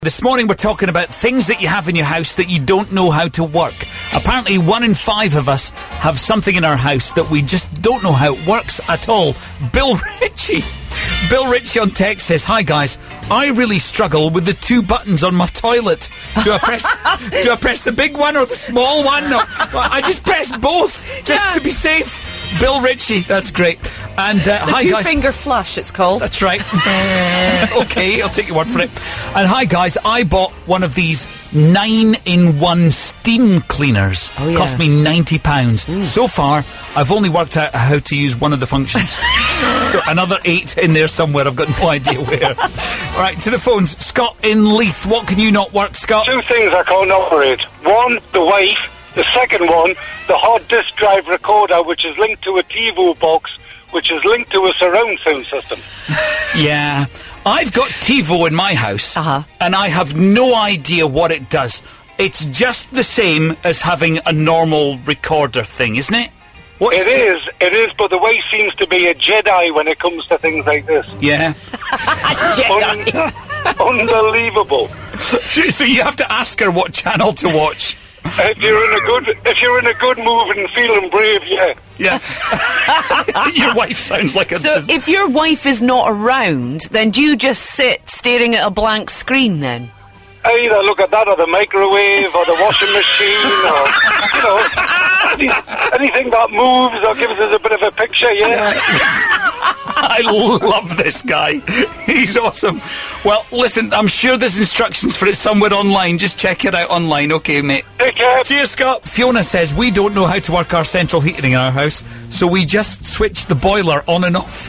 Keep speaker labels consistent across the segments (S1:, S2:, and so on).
S1: This morning we're talking about things that you have in your house that you don't know how to work. Apparently 1 in 5 of us have something in our house that we just don't know how it works at all. Bill Ritchie on text says, "Hi guys, I really struggle with the 2 buttons on my toilet. Do I press the big one or the small one? No, I just press both just to be safe." Bill Ritchie, that's great. And hi guys,
S2: two-finger flush, it's called.
S1: That's right. Okay, I'll take your word for it. And hi guys, I bought one of these 9-in-1 steam cleaners.
S2: Oh, yeah.
S1: Cost me £90. So far, I've only worked out how to use one of the functions. So another 8 in there somewhere. I've got no idea where. All right, to the phones. Scott in Leith. What can you not work, Scott?
S3: 2 things I can't operate. One, the wife. The second one, the hard disk drive recorder, which is linked to a TiVo box, which is linked to a surround sound system.
S1: Yeah. I've got TiVo in my house, and I have no idea what it does. It's just the same as having a normal recorder thing, isn't it?
S3: It is, but the wife seems to be a Jedi when it comes to things like this.
S1: Yeah.
S2: Jedi.
S3: Unbelievable.
S1: So you have to ask her what channel to watch.
S3: If you're in a good mood and feeling brave, yeah.
S1: Yeah. Your wife sounds like a...
S2: So if your wife is not around, then do you just sit staring at a blank screen then?
S3: I either look at that or the microwave or the washing machine or, anything that moves or gives us a bit of a picture, yeah.
S1: I love this guy. He's awesome. Well, listen, I'm sure there's instructions for it somewhere online. Just check it out online, okay, mate?
S3: Take care.
S1: Cheers, Scott. Fiona says, we don't know how to work our central heating in our house, so we just switch the boiler on and off.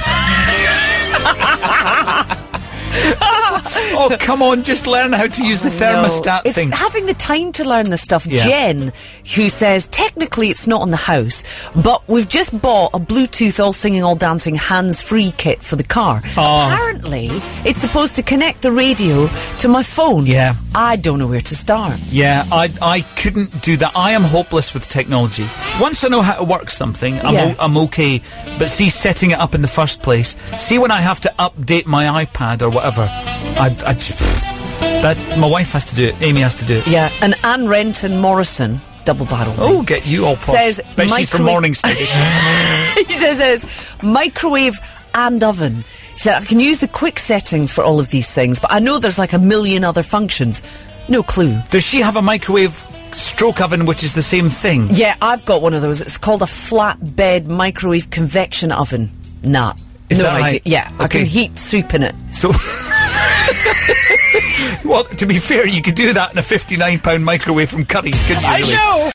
S1: Oh, come on, just learn how to use the thermostat thing.
S2: It's having the time to learn this stuff. Yeah. Jen, who says, technically it's not in the house, but we've just bought a Bluetooth all singing, all dancing, hands-free kit for the car. Apparently, it's supposed to connect the radio to my phone.
S1: Yeah.
S2: I don't know where to start.
S1: Yeah, I couldn't do that. I am hopeless with technology. Once I know how to work something, I'm okay. But see, setting it up in the first place, see when I have to update my iPad or whatever, my wife has to do it. Amy has to do it.
S2: Yeah, and Anne Renton Morrison, double barrel.
S1: Oh, get you all posh.
S2: Says
S1: but she's from Morning Station.
S2: She says microwave and oven. She said I can use the quick settings for all of these things, but I know there's like a million other functions. No clue.
S1: Does she have a microwave stroke oven which is the same thing?
S2: Yeah, I've got one of those. It's called a flatbed microwave convection oven. Nah.
S1: Is
S2: no
S1: that
S2: idea.
S1: right?
S2: Yeah, okay. I can heat soup in it.
S1: So, well, to be fair, you could do that in a £59 microwave from Curry's, could you really?
S2: I know!